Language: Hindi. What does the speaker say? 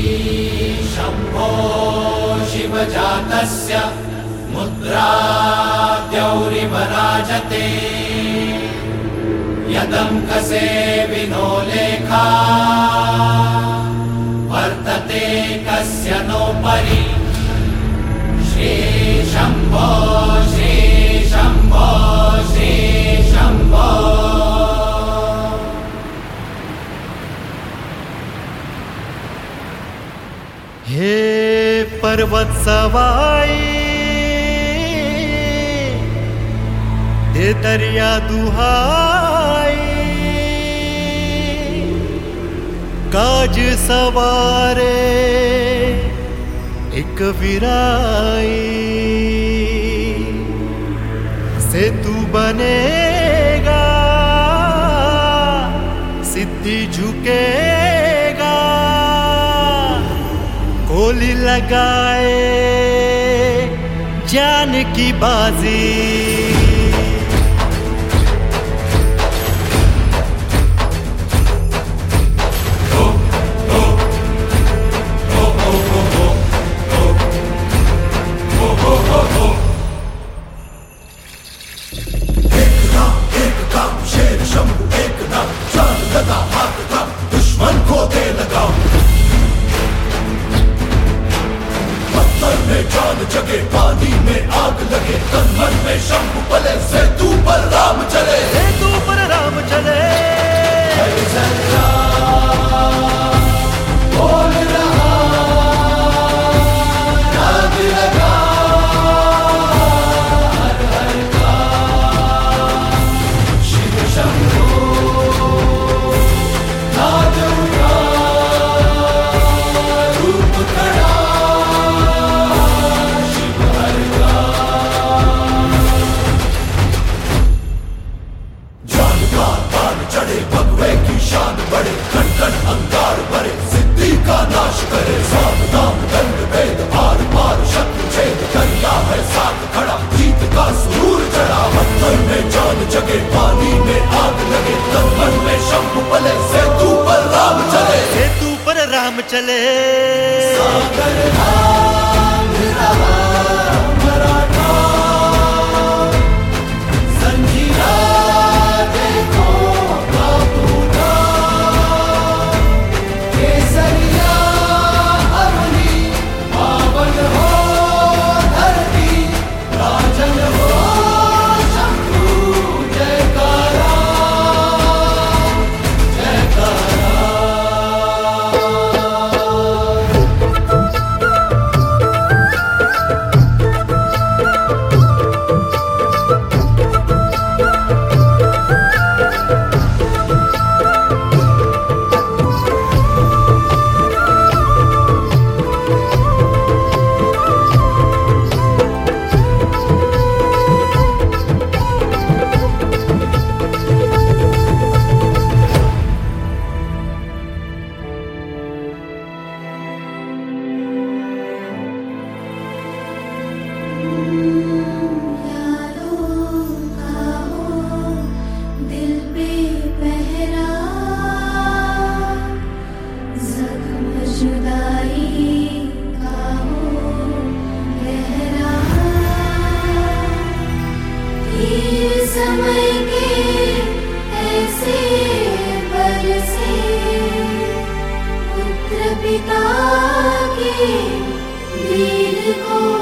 शम्भो शिवजातस्य मुद्राद्यौरिवराजते यदङ्कसे विनो लेखा वर्तते कस्य नोपरि श्री शम्भो श्री शम्भो श्री शम्भो। हे पर्वत सवाई दे दरिया दुहाई काज सवारे एक विराई से तू बनेगा सिद्धि झुकेगा गोली लगाए जान की बाजी। एक काम शेर शंभू एक नाम जान लगा हाथ था दुश्मन को दे लगाओ में जान जगे पानी में आग लगे तन मन में शंभू पले सेतु पर राम चले सेतु पर राम चले। बोल रहा नाद लगा हर हर का शिव शंभो नाद उठा रूप खड़ा भगवे की शान बड़े कण कण अंगार भरे सिद्धि का नाश करे साम दाम दंड भेद आर पार शत्रु छेद दरिया है साथ खड़ा जीत का सुरूर चढ़ा पत्थर में जान जगे पानी में आग लगे तन मन में शंभू पले सेतु पर राम चले सेतु पर राम चले। सागर राम रहा मराठा संजीरा देखो बाबूदा केसरिया अवनी पावन हो धरती राजन हो शंभू जयकारा जयकारा। समय के ऐसे बरसे पुत्र पिता के वीर को